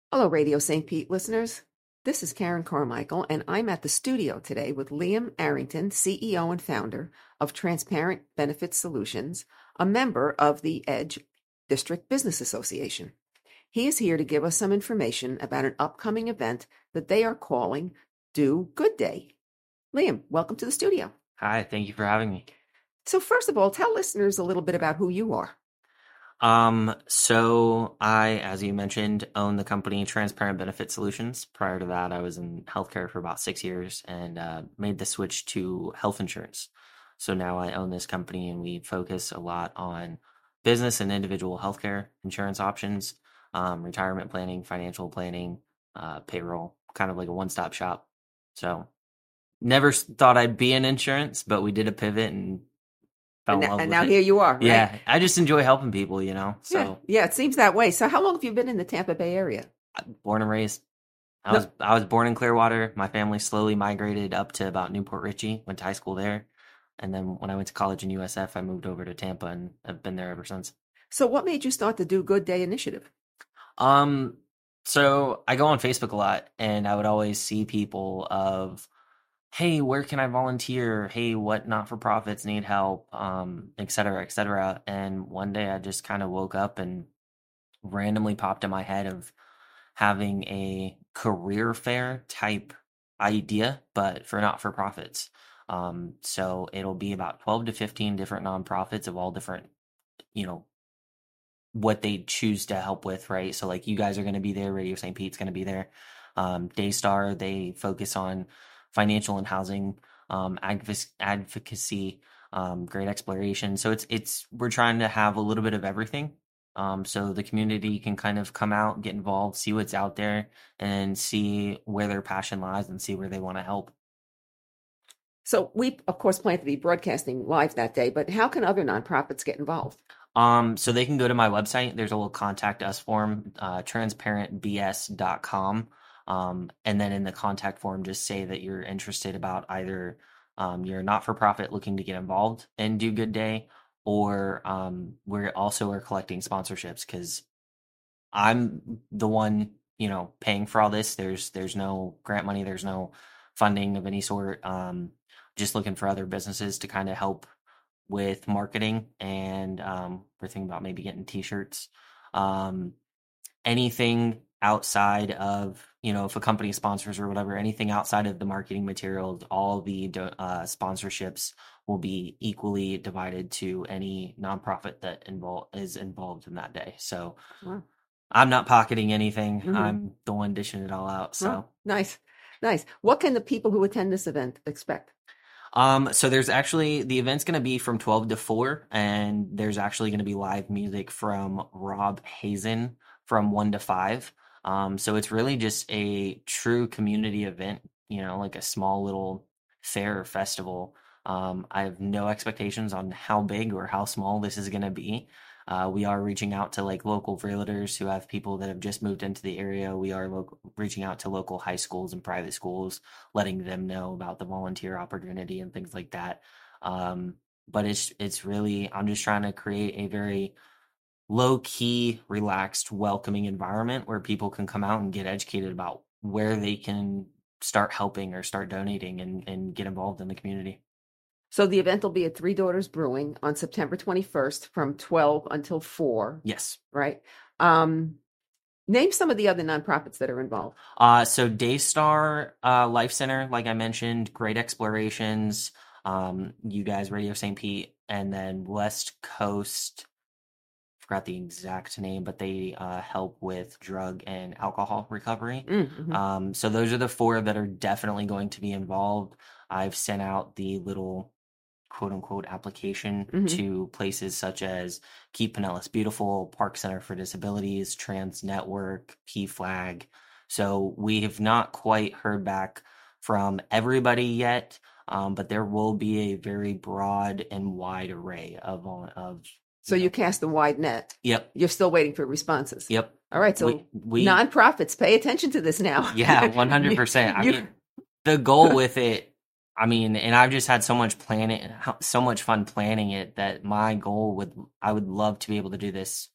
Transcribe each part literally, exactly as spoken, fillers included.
Hello, Radio Saint Pete listeners. This is Karen Carmichael, and I'm at the studio today with Liam Arrington, C E O and founder of Transparent Benefit Solutions, a member of the EDGE District Business Association. He is here to give us some information about an upcoming event that they are calling Do Good Day. Liam, welcome to the studio. Hi, thank you for having me. So first of all, tell listeners a little bit about who you are. Um, so I, as you mentioned, own the company Transparent Benefit Solutions. Prior to that, I was in healthcare for about six years and uh, made the switch to health insurance. So now I own this company and we focus a lot on business and individual healthcare insurance options, um, retirement planning, financial planning, uh, payroll, kind of like a one-stop shop. So never s- thought I'd be in insurance, but we did a pivot and fell And, in love and with now it. here you are, right? Yeah, I just enjoy helping people, you know. Yeah, So yeah, it seems that way. So how long have you been in the Tampa Bay area? born and raised. I No, was I was born in Clearwater. My family slowly migrated up to about Newport Richey. Went to high school there, and then when I went to college in U S F, I moved over to Tampa and have been there ever since. So what made you start the Do Good Day initiative? Um, so I go on Facebook a lot, and I would always see people of, hey, where can I volunteer? Hey, what not for profits need help? Um, et cetera, et cetera. And one day I just kind of woke up and randomly popped in my head of having a career fair type idea, but for not for profits. Um, so it'll be about twelve to fifteen different nonprofits of all different, you know, what they choose to help with, right? So like you guys are going to be there, Radio Saint Pete's going to be there. Um, Daystar, they focus on financial and housing, um, advoc- advocacy, um, great exploration. So it's it's we're trying to have a little bit of everything. Um, so the community can kind of come out, get involved, see what's out there, and see where their passion lies and see where they want to help. So we, of course, plan to be broadcasting live that day, but how can other nonprofits get involved? Um, so they can go to my website. There's a little contact us form, uh, transparent b s dot com. Um, and then in the contact form, just say that you're interested about either um, you're a not-for-profit looking to get involved and do Good Day, or um, we're also are collecting sponsorships because I'm the one, you know, paying for all this. There's there's no grant money, there's no funding of any sort. Um, just looking for other businesses to kind of help with marketing, and um, we're thinking about maybe getting t-shirts. Um, anything outside of, you know, if a company sponsors or whatever, anything outside of the marketing materials, all the do- uh, sponsorships will be equally divided to any nonprofit that invol- is involved in that day. So Wow. I'm not pocketing anything. Mhm. I'm the one dishing it all out. So. Well, nice, nice. What can the people who attend this event expect? Um, so there's actually the event's going to be from twelve to four, and there's actually going to be live music from Rob Hazen from one to five. Um, so it's really just a true community event, you know, like a small little fair or festival. Um, I have no expectations on how big or how small this is going to be. Uh, we are reaching out to like local realtors who have people that have just moved into the area. We are lo- reaching out to local high schools and private schools, letting them know about the volunteer opportunity and things like that. Um, but it's it's really, I'm just trying to create a very low key, relaxed, welcoming environment where people can come out and get educated about where they can start helping or start donating and, and get involved in the community. So the event will be at Three Daughters Brewing on September twenty-first from twelve until four, Yes. right? Um, name some of the other nonprofits that are involved. Uh, so Daystar uh, Life Center, like I mentioned, Great Explorations, um, you guys, Radio Saint Pete, and then West Coast. Forgot the exact name, but they uh, help with drug and alcohol recovery. Mm-hmm. Um, so those are the four that are definitely going to be involved. I've sent out the little quote unquote application Mhm. to places such as Keep Pinellas Beautiful, Park Center for Disabilities, Trans Network, P FLAG. So we have not quite heard back from everybody yet, um, but there will be a very broad and wide array of of. So you you know, cast a wide net. Yep. You're still waiting for responses. Yep. All right. So we, we nonprofits, pay attention to this now. yeah, one hundred percent. I You- mean, the goal with it, I mean, and I've just had so much planning, so much fun planning it that my goal would, I would love to be able to do this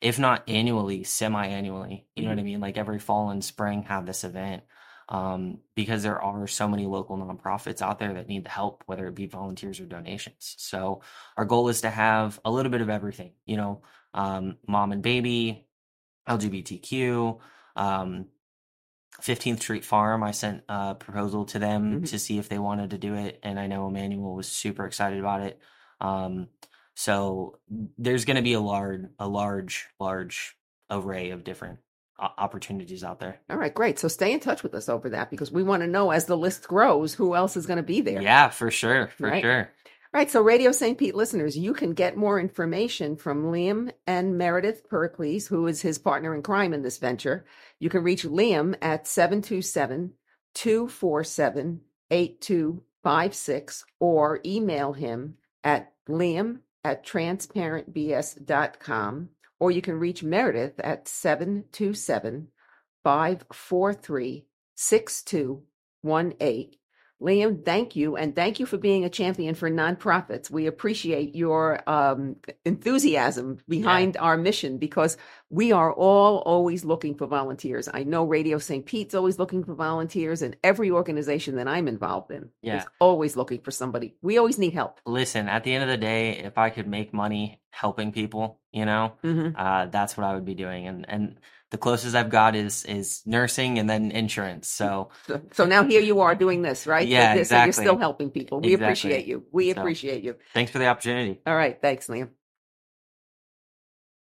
if not annually, semi-annually. You know what I Mhm. mean? Like every fall and spring have this event. Um, because there are so many local nonprofits out there that need the help, whether it be volunteers or donations. So our goal is to have a little bit of everything, you know, um, mom and baby, L G B T Q, um, fifteenth Street Farm. I sent a proposal to them Mhm. to see if they wanted to do it, and I know Emmanuel was super excited about it. Um, so there's going to be a large, a large, large array of different o- opportunities out there. All right, great. So stay in touch with us over that because we want to know as the list grows who else is going to be there. Yeah, for sure, for Right. sure. All right, so Radio Saint Pete listeners, you can get more information from Liam and Meredith Pericles, who is his partner in crime in this venture. You can reach Liam at seven two seven, two four seven, eight two five six or email him at liam at transparent b s dot com, or you can reach Meredith at seven two seven, five four three, six two one eight. Liam, thank you. And thank you for being a champion for nonprofits. We appreciate your um, enthusiasm behind our mission because we are all always looking for volunteers. I know Radio Saint Pete's always looking for volunteers, and every organization that I'm involved in Yeah. is always looking for somebody. We always need help. Listen, at the end of the day, if I could make money helping people, you know, Mhm. uh, that's what I would be doing. And and the closest I've got is is nursing and then insurance. So So, so now here you are doing this, right? Yeah, So this- so you're exactly. still helping people. We Exactly. appreciate you. We So- appreciate you. thanks for the opportunity. All right. Thanks, Liam.